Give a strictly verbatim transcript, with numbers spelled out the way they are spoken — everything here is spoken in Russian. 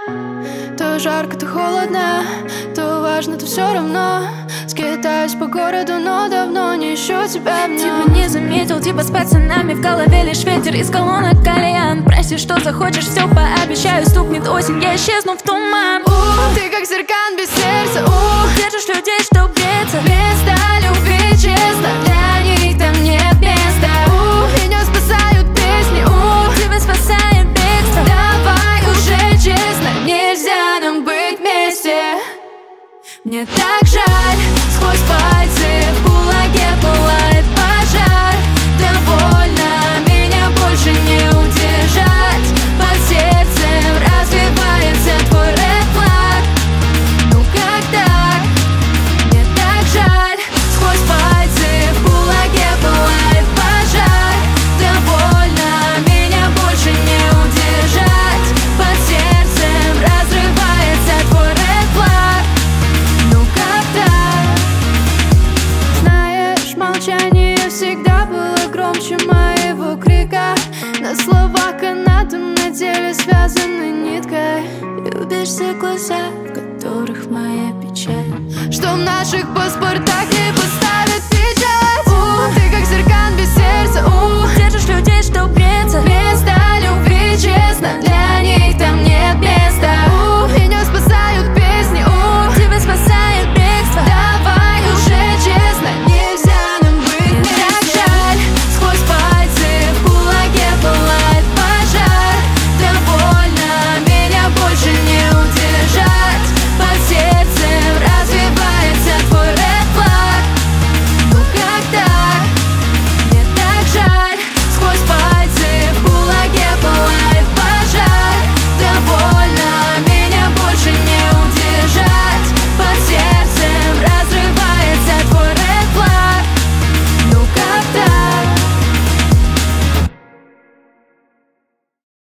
То жарко, то холодно, то важно, то все равно. Скитаюсь по городу, но давно не ищу тебя в нем. Типа не заметил, типа с пацанами в голове лишь ветер из колонок кальян. Прости, что захочешь, все пообещаю, стукнет осень, я исчезну в туман. Ух, ты как зеркан без сердца, ух, держишь людей, чтоб греться. Вместо любви, честно, для них там нет места. Ух, меня спасают песни, ух, тебя спасает бегство. Давай уже честно, нельзя нам быть вместе. Мне так жаль, сквозь пальцы в кулаке пылает пожар. Довольно, меня больше не удержать. Под сердцем развивается твой red flag. Ну как так? Мне так жаль, сквозь пальцы в кулаке пылает пожар. Довольно, меня больше не удержать. Под сердцем разрывается твой red flag. Ну как так? Знаешь, молчание всегда было громче моего крика. На словах канатом, на теле связаны ниткой. Любишь все глаза, в которых моя печаль, что в наших паспортах не поставят печать. Ух, ты как зеркан без сердца, ух, держишь людей, чтоб греться. Вместо любви, честно, для них